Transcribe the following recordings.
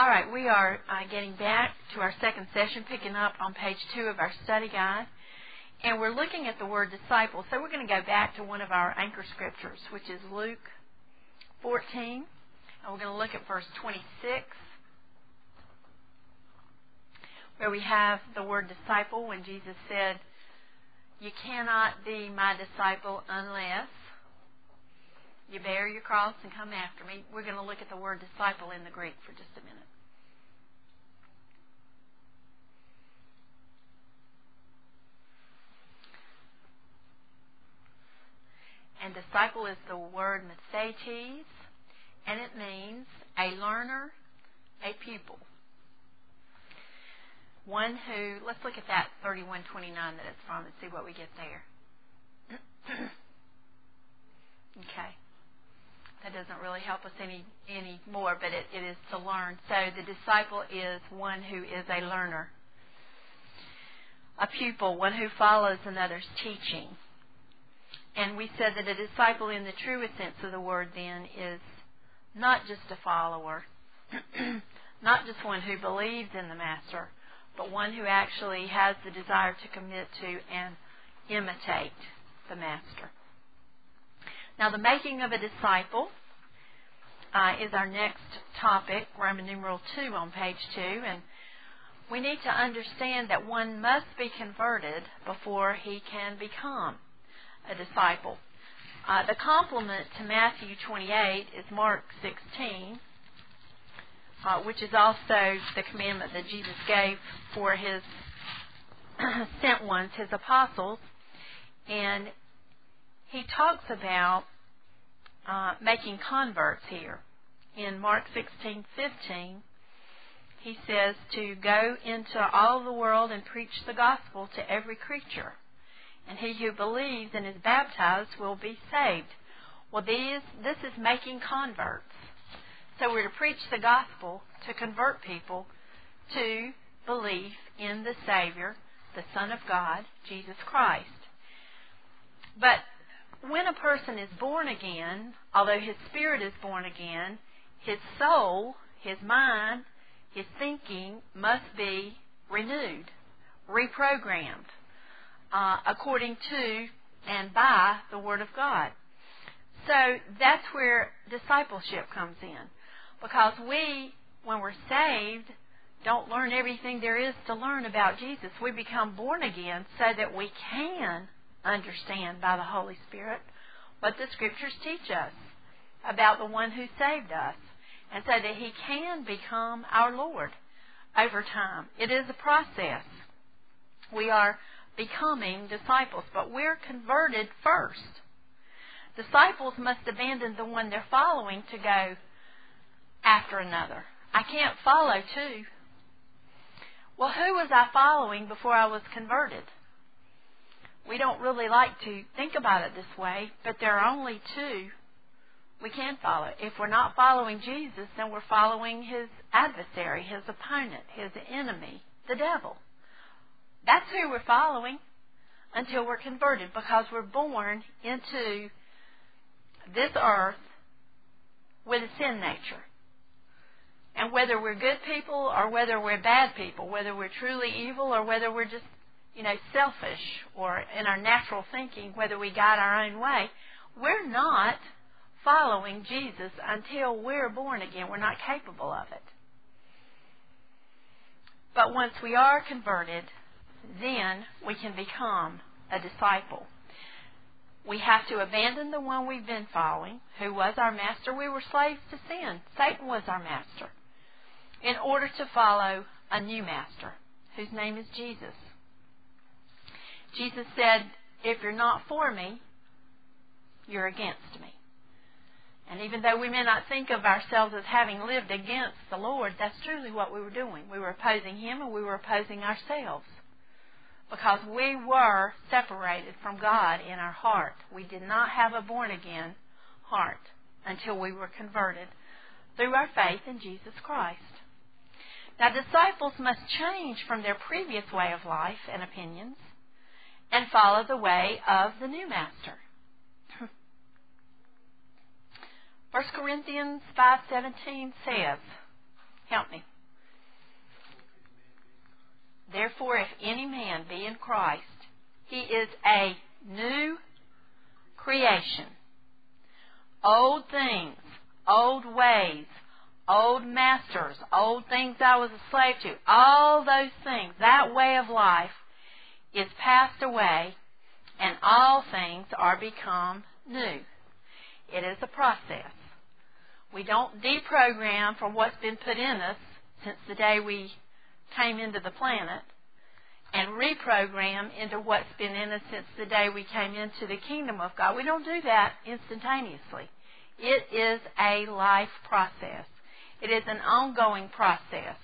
All right, we are getting back to our second session, picking up on page 2 of our study guide. And we're looking at the word disciple. So we're going to go back to one of our anchor scriptures, which is Luke 14. And we're going to look at verse 26, where we have the word disciple when Jesus said, "You cannot be my disciple unless you bear your cross and come after me." We're going to look at the word disciple in the Greek for just a minute. And disciple is the word mathetes, and it means a learner, a pupil. One who, let's look at that 31:29 that it's from and see what we get there. Okay. That doesn't really help us any more, but it is to learn. So the disciple is one who is a learner. A pupil, one who follows another's teaching. And we said that a disciple in the truest sense of the word then is not just a follower, not just one who believes in the Master, but one who actually has the desire to commit to and imitate the Master. Now, the making of a disciple is our next topic, Roman numeral 2 on page 2. And we need to understand that one must be converted before he can become a disciple. The complement to Matthew 28 is Mark 16, which is also the commandment that Jesus gave for his sent ones, his apostles. And he talks about making converts here. In Mark 16:15, he says to go into all the world and preach the gospel to every creature. And he who believes and is baptized will be saved. Well, this is making converts. So we're to preach the gospel to convert people to belief in the Savior, the Son of God, Jesus Christ. But when a person is born again, although his spirit is born again, his soul, his mind, his thinking must be renewed, reprogrammed, according to and by the Word of God. So that's where discipleship comes in. Because we, when we're saved, don't learn everything there is to learn about Jesus. We become born again so that we can understand by the Holy Spirit what the Scriptures teach us about the one who saved us, and so that he can become our Lord over time. It is a process. We are becoming disciples, but we're converted first. Disciples must abandon the one they're following to go after another. I can't follow two. Well, who was I following before I was converted? We don't really like to think about it this way, but there are only two we can follow. If we're not following Jesus, then we're following his adversary, his opponent, his enemy, the devil. That's who we're following until we're converted, because we're born into this earth with a sin nature. And whether we're good people or whether we're bad people, whether we're truly evil or whether we're just, selfish or in our natural thinking, whether we got our own way, we're not following Jesus until we're born again. We're not capable of it. But once we are converted, then we can become a disciple. We have to abandon the one we've been following, who was our master. We were slaves to sin. Satan was our master, in order to follow a new master, whose name is Jesus. Jesus said, if you're not for me, you're against me. And even though we may not think of ourselves as having lived against the Lord, that's truly what we were doing. We were opposing him and we were opposing ourselves, because we were separated from God in our heart. We did not have a born-again heart until we were converted through our faith in Jesus Christ. Now, disciples must change from their previous way of life and opinions and follow the way of the new master. 1 Corinthians 5:17 says, help me, Therefore, if any man be in Christ, he is a new creation. Old things, old ways, old masters, old things I was a slave to, all those things, that way of life is passed away, and all things are become new. It is a process. We don't deprogram from what's been put in us since the day we came into the planet and reprogram into what's been in us since the day we came into the kingdom of God. We don't do that instantaneously. It is a life process. It is an ongoing process.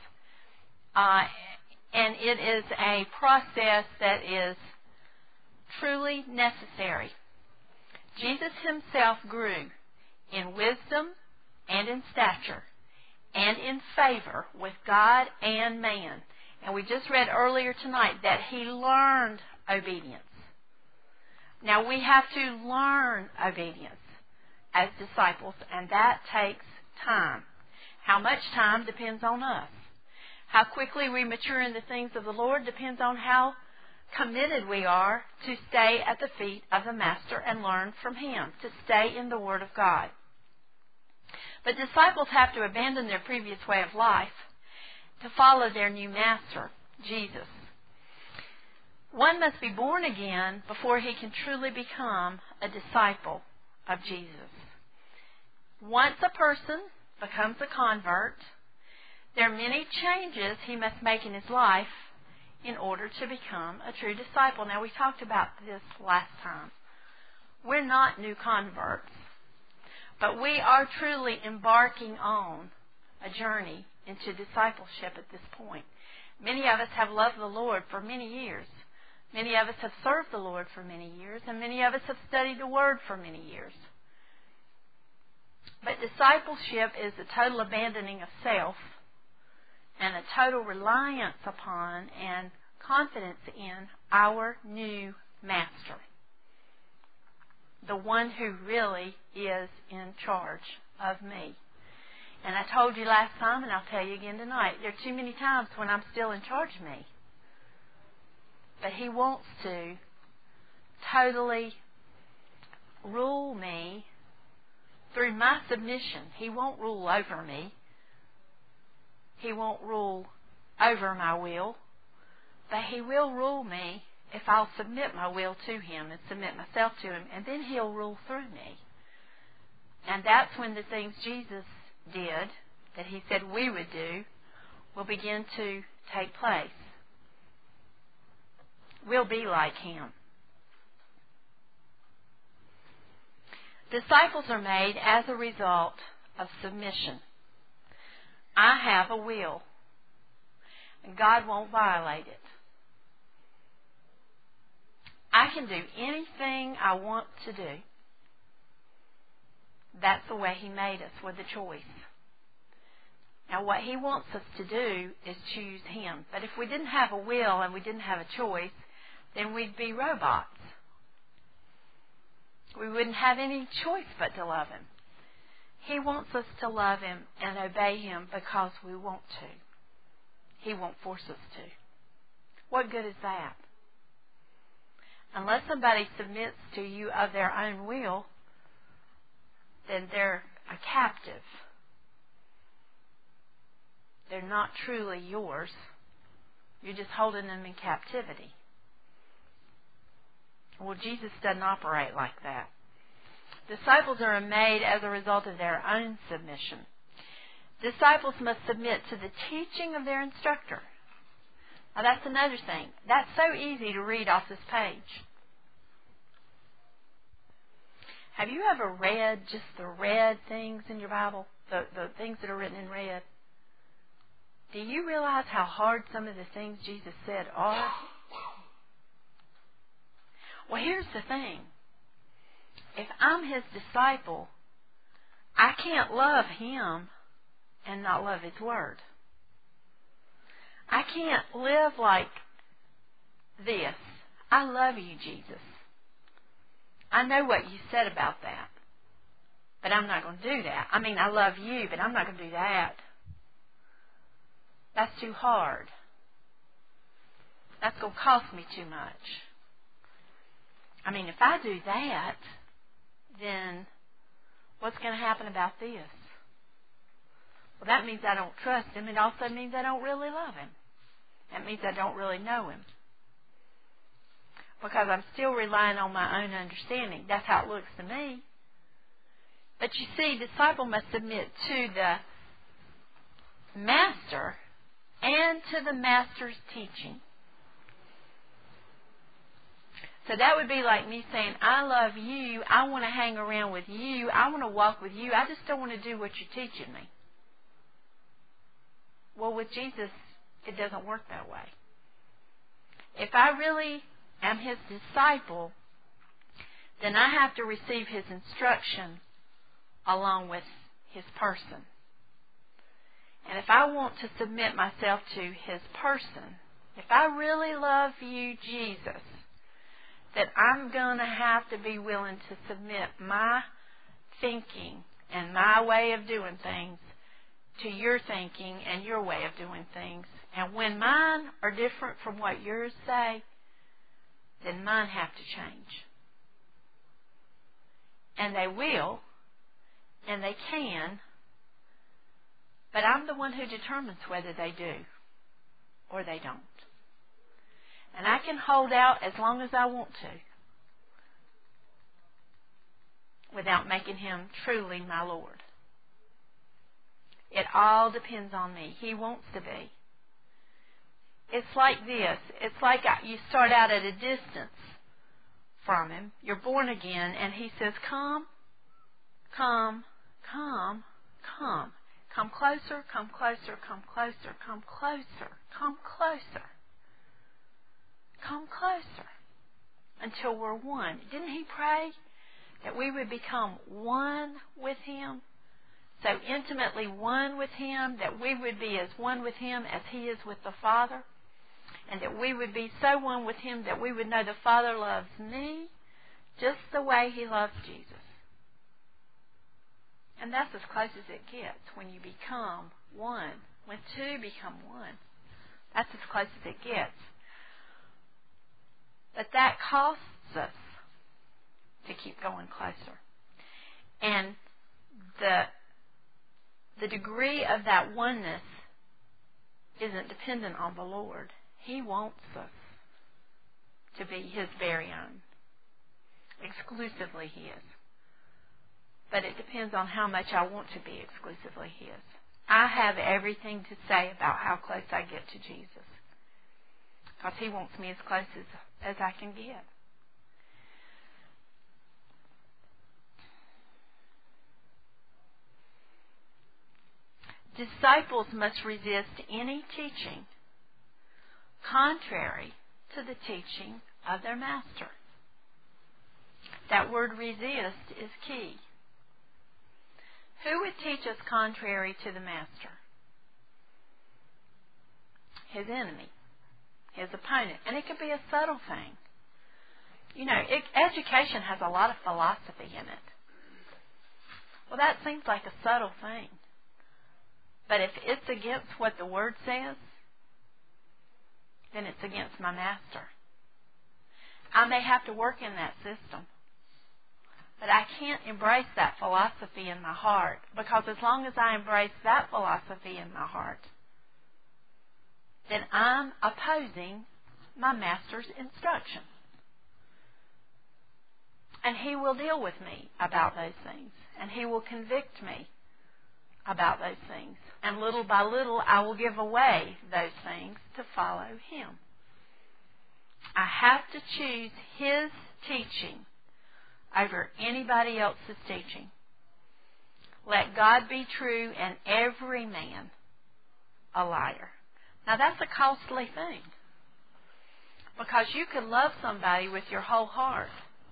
And it is a process that is truly necessary. Jesus himself grew in wisdom and in stature and in favor with God and man. And we just read earlier tonight that he learned obedience. Now we have to learn obedience as disciples, and that takes time. How much time depends on us. How quickly we mature in the things of the Lord depends on how committed we are to stay at the feet of the Master and learn from him, to stay in the Word of God. But disciples have to abandon their previous way of life to follow their new Master, Jesus. One must be born again before he can truly become a disciple of Jesus. Once a person becomes a convert, there are many changes he must make in his life in order to become a true disciple. Now, we talked about this last time. We're not new converts, but we are truly embarking on a journey into discipleship at this point. Many of us have loved the Lord for many years. Many of us have served the Lord for many years, and many of us have studied the Word for many years. But discipleship is a total abandoning of self and a total reliance upon and confidence in our new Master, the one who really is in charge of me. And I told you last time, and I'll tell you again tonight, there are too many times when I'm still in charge of me. But he wants to totally rule me through my submission. He won't rule over me. He won't rule over my will. But he will rule me if I'll submit my will to him and submit myself to him. And then he'll rule through me. And that's when the things Jesus did, that he said we would do, will begin to take place. We'll be like him. Disciples are made as a result of submission. I have a will, and God won't violate it. I can do anything I want to do. That's the way he made us, with a choice. Now, what he wants us to do is choose him. But if we didn't have a will and we didn't have a choice, then we'd be robots. We wouldn't have any choice but to love him. He wants us to love him and obey him because we want to. He won't force us to. What good is that? Unless somebody submits to you of their own will, then they're a captive. They're not truly yours. You're just holding them in captivity. Well, Jesus doesn't operate like that. Disciples are made as a result of their own submission. Disciples must submit to the teaching of their instructor. Now, that's another thing. That's so easy to read off this page. Have you ever read just the red things in your Bible? The things that are written in red? Do you realize how hard some of the things Jesus said are? Well, here's the thing. If I'm his disciple, I can't love him and not love his word. I can't live like this. I love you, Jesus. I know what you said about that, but I'm not going to do that. I mean, I love you, but I'm not going to do that. That's too hard. That's going to cost me too much. I mean, if I do that, then what's going to happen about this? Well, that means I don't trust him. It also means I don't really love him. That means I don't really know him. Because I'm still relying on my own understanding. That's how it looks to me. But you see, the disciple must submit to the master and to the master's teaching. So that would be like me saying, I love you, I want to hang around with you, I want to walk with you, I just don't want to do what you're teaching me. Well, with Jesus, it doesn't work that way. If I really am his disciple, then I have to receive his instruction along with his person. And if I want to submit myself to his person, if I really love you, Jesus, that I'm going to have to be willing to submit my thinking and my way of doing things to your thinking and your way of doing things. And when mine are different from what yours say, then mine have to change. And they will, and they can, but I'm the one who determines whether they do or they don't. And I can hold out as long as I want to without making him truly my Lord. It all depends on me. He wants to be. It's like this. It's like you start out at a distance from him. You're born again, and he says, come, come, come, come. Come closer, come closer, come closer, come closer, come closer. Come closer until we're one. Didn't he pray that we would become one with him? So intimately one with him, that we would be as one with him as he is with the Father. And that we would be so one with him that we would know the Father loves me just the way he loves Jesus. And that's as close as it gets when you become one. When two become one. That's as close as it gets. But that costs us to keep going closer. And the degree of that oneness isn't dependent on the Lord. He wants us to be his very own. Exclusively his. But it depends on how much I want to be exclusively his. I have everything to say about how close I get to Jesus. Because he wants me as close as I can get. Disciples must resist any teaching contrary to the teaching of their master. That word resist is key. Who would teach us contrary to the master? His enemy. His opponent. And it could be a subtle thing. You know, education has a lot of philosophy in it. Well, that seems like a subtle thing. But if it's against what the Word says, then it's against my master. I may have to work in that system. But I can't embrace that philosophy in my heart. Because as long as I embrace that philosophy in my heart, then I'm opposing my master's instruction. And he will deal with me about those things. And he will convict me about those things. And little by little, I will give away those things to follow him. I have to choose his teaching over anybody else's teaching. Let God be true and every man a liar. Now that's a costly thing. Because you could love somebody with your whole heart.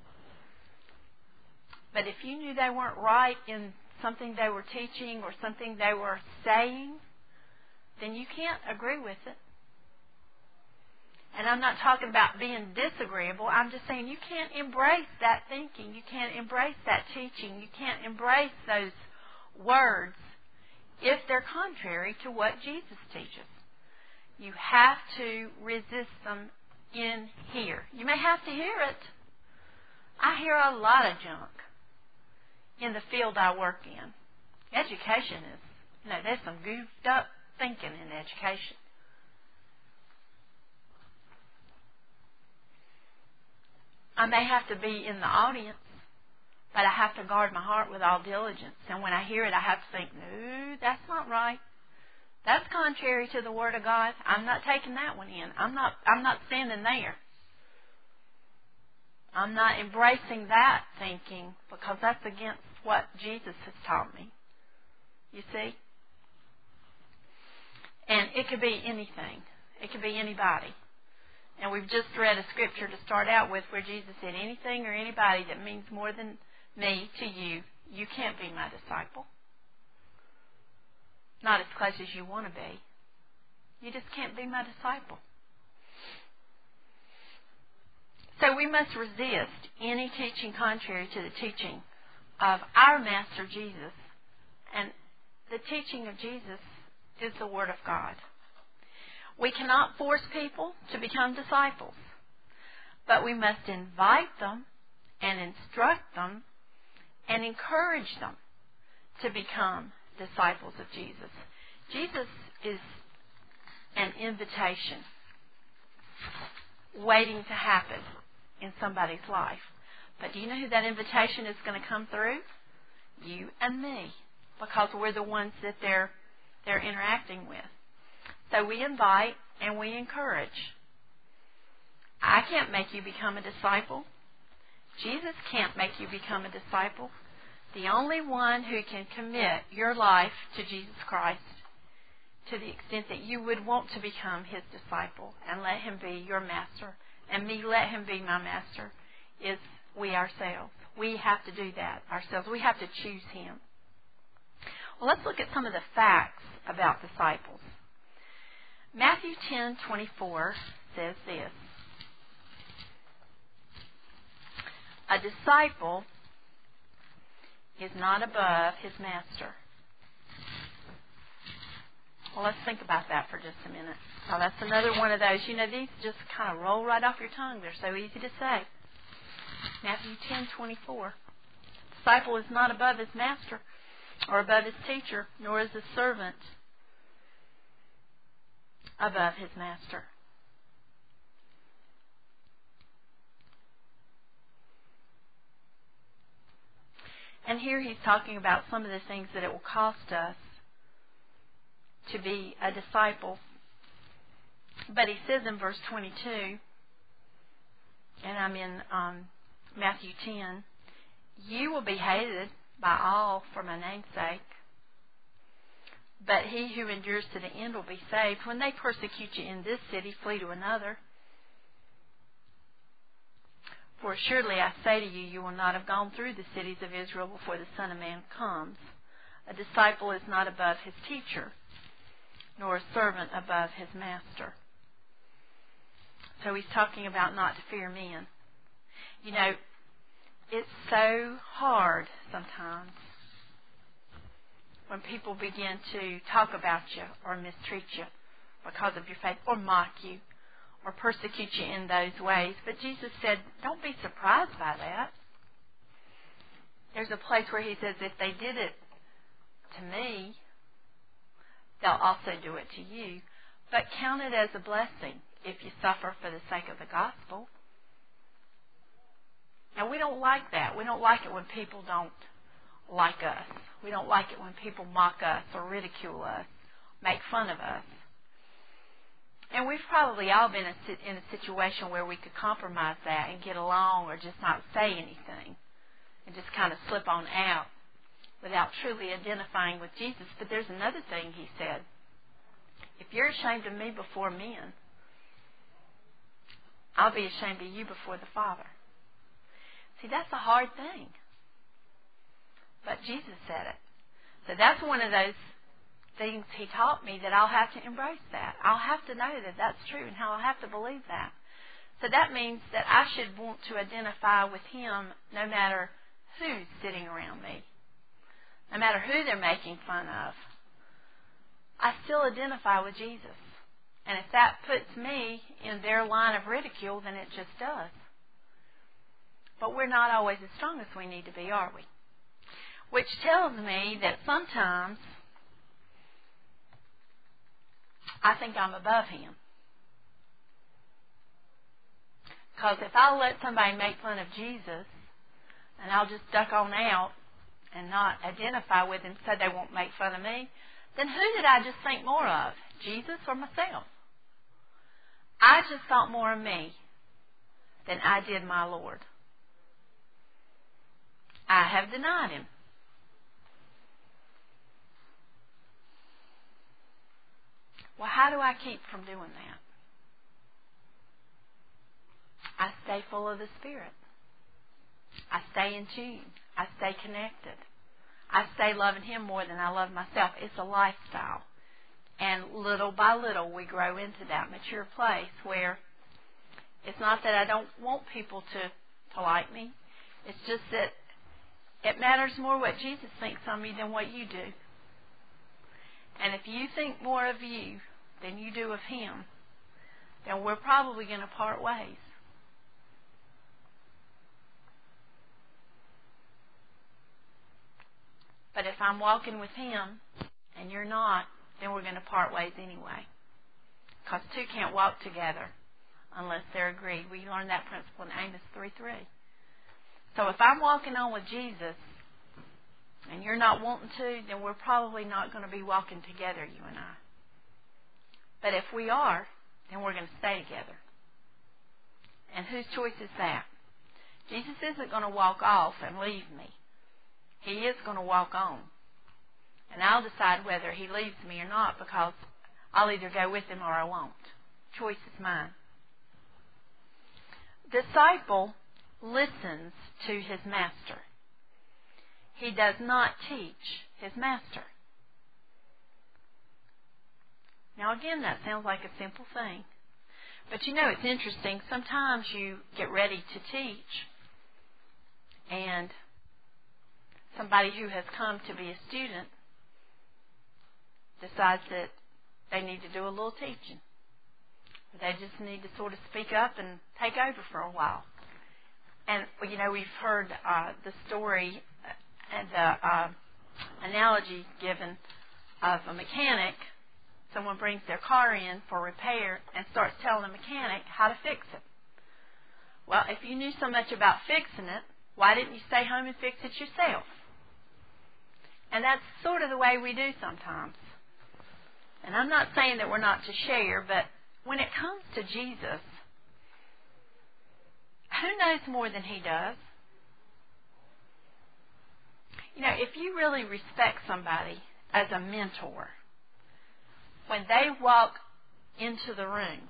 But if you knew they weren't right in something they were teaching or something they were saying, then you can't agree with it. And I'm not talking about being disagreeable. I'm just saying you can't embrace that thinking. You can't embrace that teaching. You can't embrace those words if they're contrary to what Jesus teaches. You have to resist them in here. You may have to hear it. I hear a lot of junk in the field I work in. Education is, there's some goofed up thinking in education. I may have to be in the audience, but I have to guard my heart with all diligence. And when I hear it, I have to think, no, that's not right. That's contrary to the Word of God. I'm not taking that one in. I'm not standing there. I'm not embracing that thinking because that's against what Jesus has taught me. You see? And it could be anything. It could be anybody. And we've just read a scripture to start out with where Jesus said, anything or anybody that means more than me to you, you can't be my disciple. Not as close as you want to be. You just can't be my disciple. So we must resist any teaching contrary to the teaching of our Master Jesus. And the teaching of Jesus is the Word of God. We cannot force people to become disciples, but we must invite them and instruct them and encourage them to become disciples of Jesus. Jesus is an invitation waiting to happen in somebody's life. But do you know who that invitation is going to come through? You and me, because we're the ones that they're interacting with. So we invite and we encourage. I can't make you become a disciple. Jesus can't make you become a disciple. The only one who can commit your life to Jesus Christ to the extent that you would want to become His disciple and let Him be your master and me let Him be my master is we ourselves. We have to do that ourselves. We have to choose Him. Well, let's look at some of the facts about disciples. Matthew 10:24 says this. A disciple is not above his master. Well, let's think about that for just a minute. Now, that's another one of those. These just kind of roll right off your tongue. They're so easy to say. Matthew 10:24. Disciple is not above his master or above his teacher, nor is the servant above his master. And here he's talking about some of the things that it will cost us to be a disciple. But he says in verse 22, and I'm in Matthew 10, you will be hated by all for my name's sake, but he who endures to the end will be saved. When they persecute you in this city, flee to another. For assuredly I say to you, you will not have gone through the cities of Israel before the Son of Man comes. A disciple is not above his teacher, nor a servant above his master. So he's talking about not to fear men. It's so hard sometimes when people begin to talk about you or mistreat you because of your faith or mock you or persecute you in those ways. But Jesus said, don't be surprised by that. There's a place where he says, if they did it to me, they'll also do it to you. But count it as a blessing if you suffer for the sake of the gospel. Now, we don't like that. We don't like it when people don't like us. We don't like it when people mock us or ridicule us, make fun of us. And we've probably all been in a situation where we could compromise that and get along or just not say anything and just kind of slip on out without truly identifying with Jesus. But there's another thing he said. If you're ashamed of me before men, I'll be ashamed of you before the Father. See, that's a hard thing. But Jesus said it. So that's one of those things he taught me that I'll have to embrace that. I'll have to know that that's true and I'll have to believe that. So that means that I should want to identify with him no matter who's sitting around me, no matter who they're making fun of. I still identify with Jesus And if that puts me in their line of ridicule, then it just does. But we're not always as strong as we need to be, are we? Which tells me that sometimes I think I'm above him. Because if I'll let somebody make fun of Jesus, and I'll just duck on out and not identify with him so they won't make fun of me, then who did I just think more of? Jesus or myself? I just thought more of me than I did my Lord. I have denied him. Well, how do I keep from doing that? I stay full of the Spirit. I stay in tune. I stay connected. I stay loving him more than I love myself. It's a lifestyle. And little by little we grow into that mature place where it's not that I don't want people to like me. It's just that it matters more what Jesus thinks of me than what you do. And if you think more of you than you do of him, then we're probably going to part ways. But if I'm walking with him and you're not, then we're going to part ways anyway. Because two can't walk together unless they're agreed. We learned that principle in Amos 3:3. So if I'm walking on with Jesus and you're not wanting to, then we're probably not going to be walking together, you and I. But if we are, then we're going to stay together. And whose choice is that? Jesus isn't going to walk off and leave me. He is going to walk on. And I'll decide whether he leaves me or not, because I'll either go with him or I won't. Choice is mine. Disciple listens to his master. He does not teach his master. Now again, that sounds like a simple thing. But you know, it's interesting. Sometimes you get ready to teach, and somebody who has come to be a student decides that they need to do a little teaching. They just need to sort of speak up and take over for a while. And, you know, we've heard the story and the analogy given of a mechanic. Someone brings their car in for repair and starts telling the mechanic how to fix it. Well, if you knew so much about fixing it, why didn't you stay home and fix it yourself? And that's sort of the way we do sometimes. And I'm not saying that we're not to share, but when it comes to Jesus, who knows more than he does? You know, if you really respect somebody as a mentor, when they walk into the room,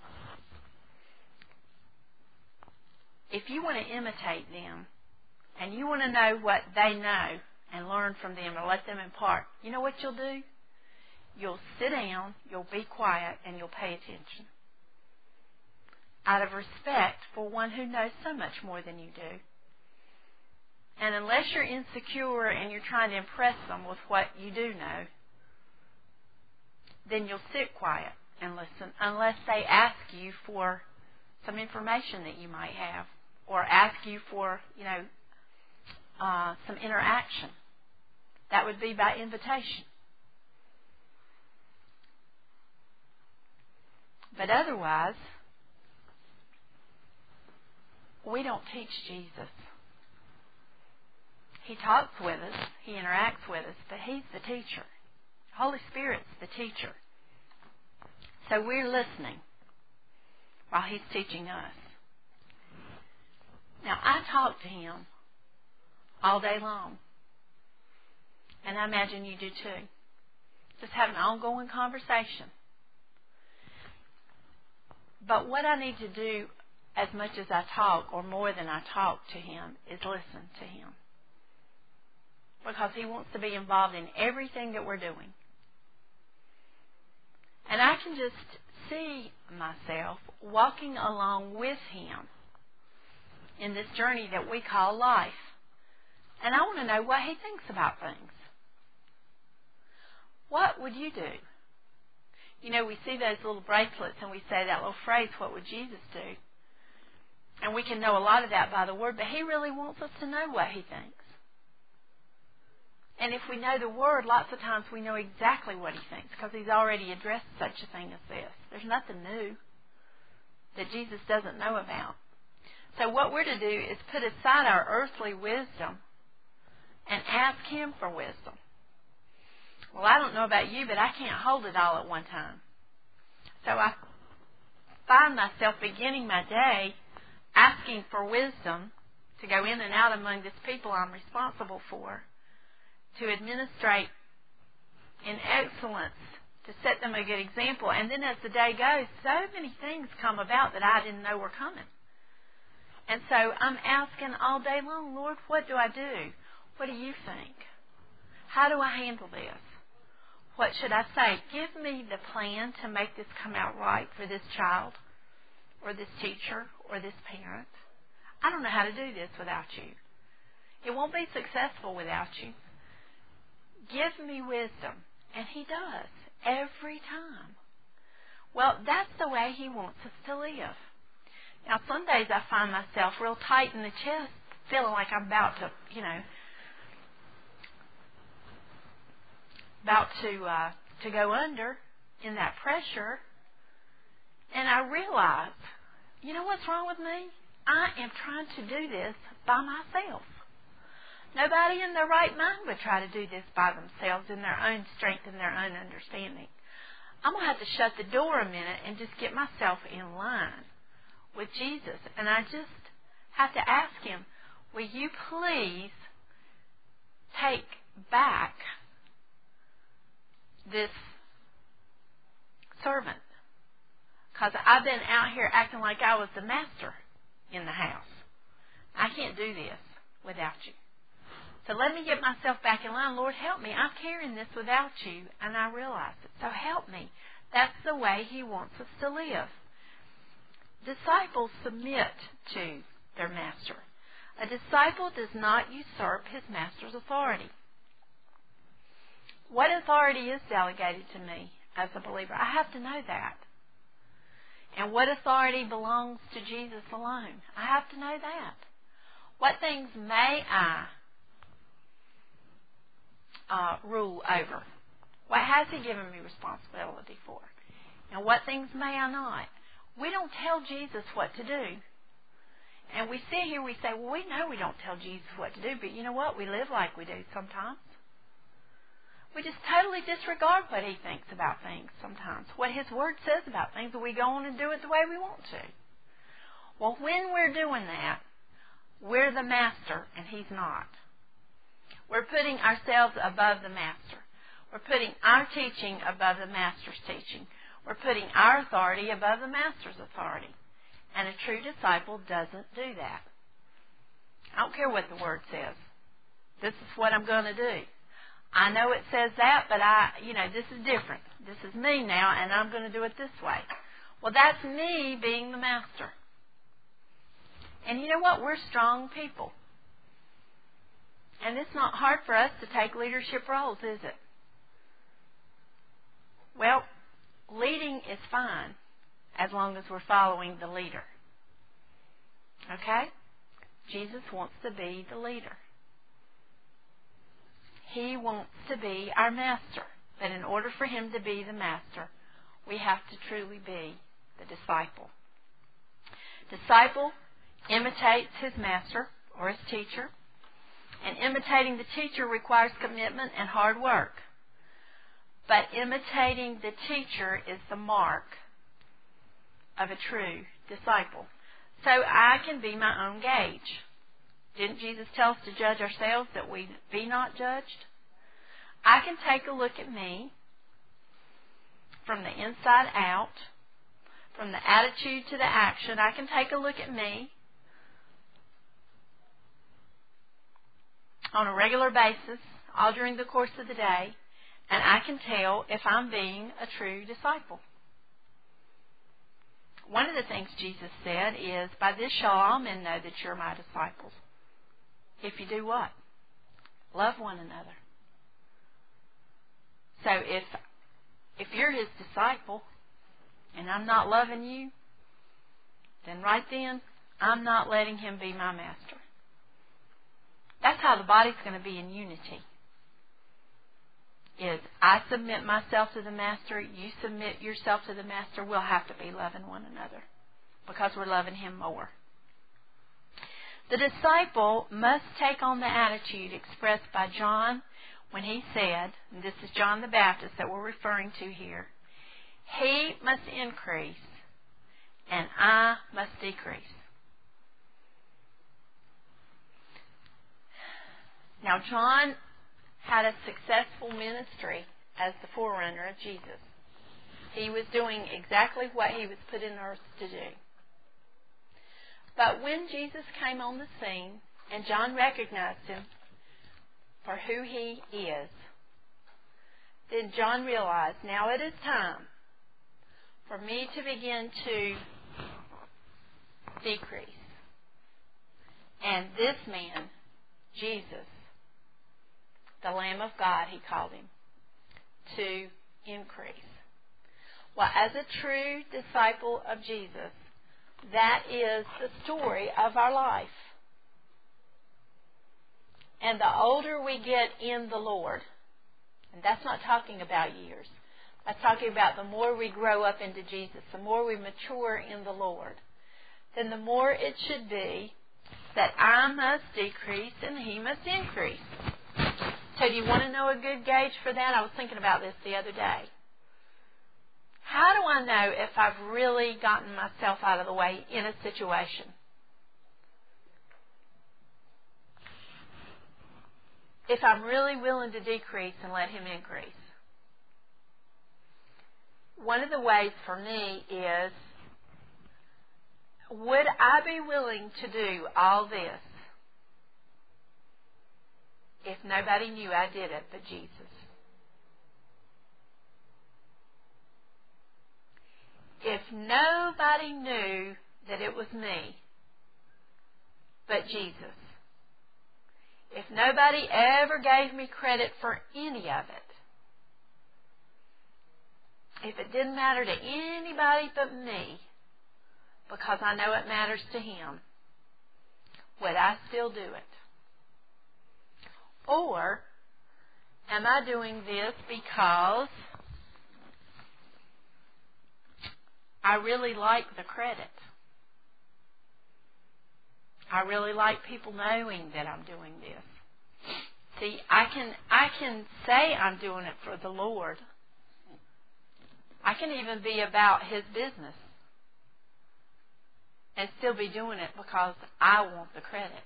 if you want to imitate them and you want to know what they know and learn from them or let them impart, you know what you'll do? You'll sit down, you'll be quiet, and you'll pay attention. Out of respect for one who knows so much more than you do. And unless you're insecure and you're trying to impress them with what you do know, then you'll sit quiet and listen unless they ask you for some information that you might have or ask you for, you know, some interaction. That would be by invitation. But otherwise, we don't teach Jesus. He talks with us, he interacts with us, but he's the teacher. Holy Spirit's the teacher. So we're listening while he's teaching us. Now, I talk to him all day long. And I imagine you do too. Just have an ongoing conversation. But what I need to do as much as I talk, or more than I talk to him, is listen to him. Because he wants to be involved in everything that we're doing. And I can just see myself walking along with him in this journey that we call life. And I want to know what he thinks about things. What would you do? You know, we see those little bracelets and we say that little phrase, what would Jesus do? And we can know a lot of that by the Word, but He really wants us to know what He thinks. And if we know the Word, lots of times we know exactly what He thinks because He's already addressed such a thing as this. There's nothing new that Jesus doesn't know about. So what we're to do is put aside our earthly wisdom and ask Him for wisdom. Well, I don't know about you, but I can't hold it all at one time. So I find myself beginning my day asking for wisdom to go in and out among this people I'm responsible for, to administrate in excellence, to set them a good example. And then as the day goes, so many things come about that I didn't know were coming. And so I'm asking all day long, Lord, what do I do? What do you think? How do I handle this? What should I say? Give me the plan to make this come out right for this child or this teacher or this parent. I don't know how to do this without you. It won't be successful without you. Give me wisdom. And He does, every time. Well, that's the way He wants us to live. Now, some days I find myself real tight in the chest, feeling like I'm about to go under in that pressure. And I realize, you know what's wrong with me? I am trying to do this by myself. Nobody in their right mind would try to do this by themselves in their own strength and their own understanding. I'm going to have to shut the door a minute and just get myself in line with Jesus. And I just have to ask Him, will you please take back this servant? Because I've been out here acting like I was the master in the house. I can't do this without you. So let me get myself back in line. Lord, help me. I'm carrying this without you, and I realize it. So help me. That's the way He wants us to live. Disciples submit to their master. A disciple does not usurp his master's authority. What authority is delegated to me as a believer? I have to know that. And what authority belongs to Jesus alone? I have to know that. What things may I rule over? What has He given me responsibility for? And what things may I not? We don't tell Jesus what to do. And we sit here, we say, well, we know we don't tell Jesus what to do, but you know what? We live like we do sometimes. We just totally disregard what He thinks about things sometimes, what His Word says about things, and we go on and do it the way we want to. Well, when we're doing that, we're the master, and He's not. We're putting ourselves above the master. We're putting our teaching above the master's teaching. We're putting our authority above the master's authority. And a true disciple doesn't do that. I don't care what the Word says. This is what I'm going to do. I know it says that, but this is different. This is me now, and I'm going to do it this way. Well, that's me being the master. And you know what? We're strong people. And it's not hard for us to take leadership roles, is it? Well, leading is fine as long as we're following the leader. Okay? Jesus wants to be the leader. He wants to be our master. But in order for Him to be the master, we have to truly be the disciple. Disciple imitates his master or his teacher. And imitating the teacher requires commitment and hard work. But imitating the teacher is the mark of a true disciple. So I can be my own gauge. Didn't Jesus tell us to judge ourselves that we be not judged? I can take a look at me from the inside out, from the attitude to the action. I can take a look at me on a regular basis, all during the course of the day, and I can tell if I'm being a true disciple. One of the things Jesus said is, by this shall all men know that you're my disciples. If you do what? Love one another. So if if you're his disciple and I'm not loving you, then right then, I'm not letting him be my master. That's how the body's going to be in unity. Is I submit myself to the master, you submit yourself to the master, we'll have to be loving one another because we're loving him more. The disciple must take on the attitude expressed by John when he said, and this is John the Baptist that we're referring to here, he must increase and I must decrease. Now, John had a successful ministry as the forerunner of Jesus. He was doing exactly what he was put in earth to do. But when Jesus came on the scene and John recognized him for who he is, then John realized, now it is time for me to begin to decrease. And this man, Jesus, the Lamb of God, he called him, to increase. Well, as a true disciple of Jesus, that is the story of our life. And the older we get in the Lord, and that's not talking about years, that's talking about the more we grow up into Jesus, the more we mature in the Lord, then the more it should be that I must decrease and he must increase. So do you want to know a good gauge for that? I was thinking about this the other day. How do I know if I've really gotten myself out of the way in a situation? If I'm really willing to decrease and let him increase. One of the ways for me is, would I be willing to do all this if nobody knew I did it but Jesus? If nobody knew that it was me but Jesus, if nobody ever gave me credit for any of it, if it didn't matter to anybody but me, because I know it matters to him, would I still do it? Or am I doing this because I really like the credit? I really like people knowing that I'm doing this. See, I can say I'm doing it for the Lord. I can even be about his business and still be doing it because I want the credit.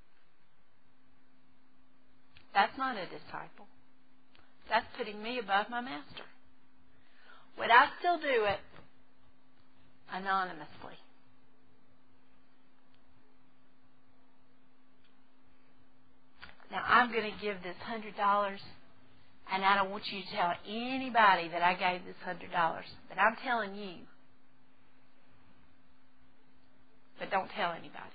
That's not a disciple. That's putting me above my master. Would I still do it anonymously? Now, I'm going to give this $100, and I don't want you to tell anybody that I gave this $100. But I'm telling you. But don't tell anybody.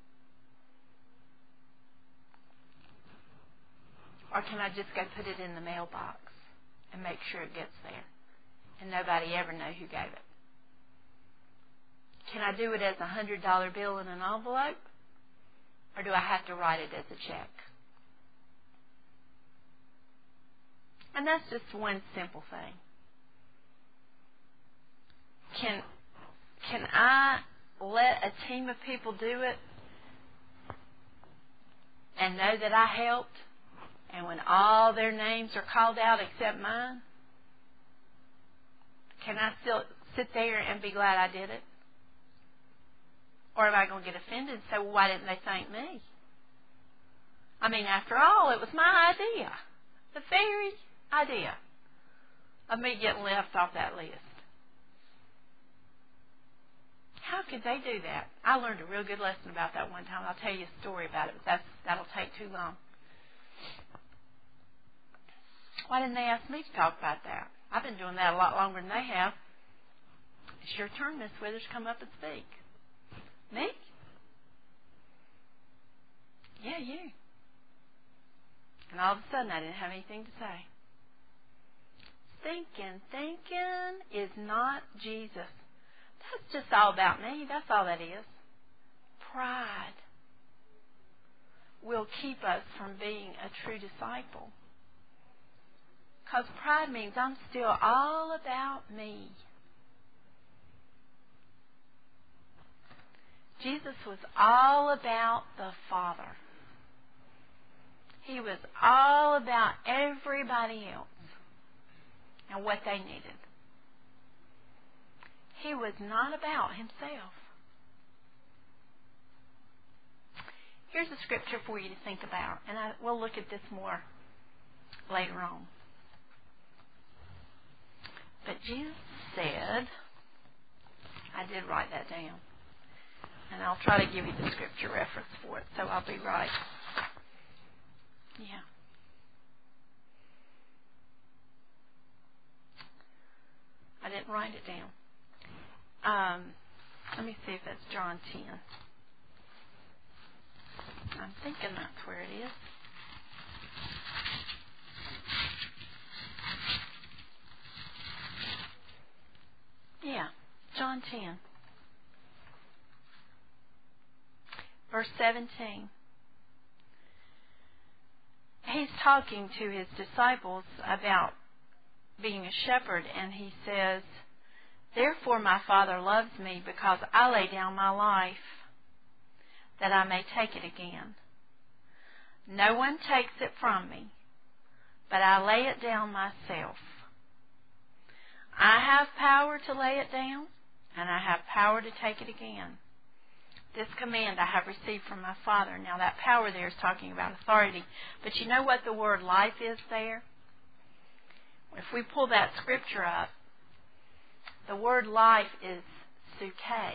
Or can I just go put it in the mailbox and make sure it gets there and nobody ever know who gave it? Can I do it as a $100 bill in an envelope? Or do I have to write it as a check? And that's just one simple thing. Can I let a team of people do it and know that I helped? And when all their names are called out except mine, can I still sit there and be glad I did it? Or am I going to get offended and say, well, why didn't they thank me? I mean, after all, it was my idea. The very idea of me getting left off that list. How could they do that? I learned a real good lesson about that one time. I'll tell you a story about it, but that'll take too long. Why didn't they ask me to talk about that? I've been doing that a lot longer than they have. It's your turn, Miss Withers. Come up and speak. Me? Yeah, you. And all of a sudden, I didn't have anything to say. thinking is not Jesus. That's just all about me. That's all that is. Pride will keep us from being a true disciple. Because pride means I'm still all about me. Jesus was all about the Father. He was all about everybody else and what they needed. He was not about himself. Here's a scripture for you to think about, and we'll look at this more later on. But Jesus said, I did write that down, and I'll try to give you the scripture reference for it, so I'll be right. Yeah. I didn't write it down. Let me see if that's John 10. I'm thinking that's where it is. Yeah, John 10. Verse 17. He's talking to his disciples about being a shepherd, and he says, therefore my Father loves me, because I lay down my life, that I may take it again. No one takes it from me, but I lay it down myself. I have power to lay it down, and I have power to take it again. This command I have received from my Father. Now that power there is talking about authority. But you know what the word life is there? If we pull that scripture up, the word life is psuche.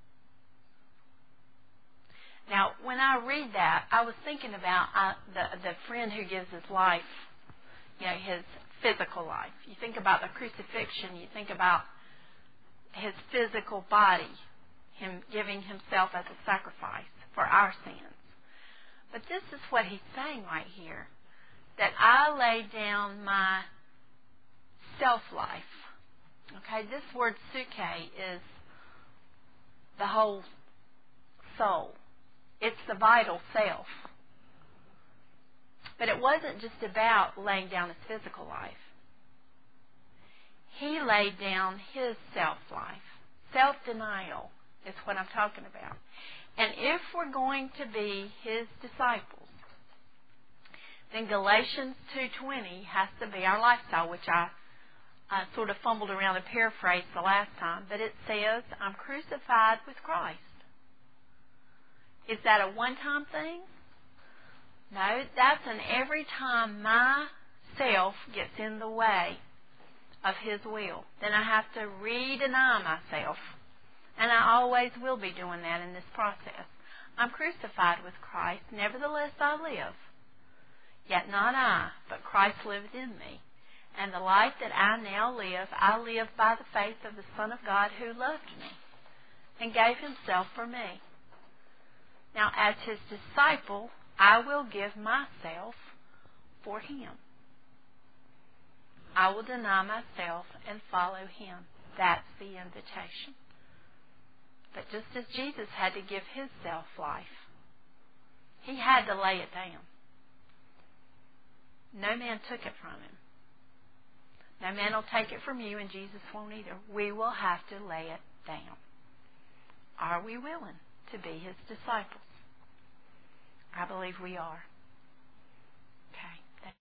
Now, when I read that, I was thinking about the friend who gives his life, his physical life. You think about the crucifixion, you think about his physical body, him giving himself as a sacrifice for our sins. But this is what he's saying right here, that I lay down my self-life. Okay, this word psuche is the whole soul. It's the vital self. But it wasn't just about laying down his physical life. He laid down his self-life. Self-denial is what I'm talking about. And if we're going to be his disciples, then Galatians 2:20 has to be our lifestyle, which I sort of fumbled around and paraphrased the last time. But it says, I'm crucified with Christ. Is that a one-time thing? No, that's an every time my self gets in the way of his will. Then I have to re-deny myself. And I always will be doing that in this process. I'm crucified with Christ, nevertheless I live. Yet not I, but Christ liveth in me. And the life that I now live, I live by the faith of the Son of God who loved me and gave himself for me. Now, as his disciple, I will give myself for him. I will deny myself and follow him. That's the invitation. But just as Jesus had to give his self-life, he had to lay it down. No man took it from him. No man will take it from you, and Jesus won't either. We will have to lay it down. Are we willing to be his disciples? I believe we are.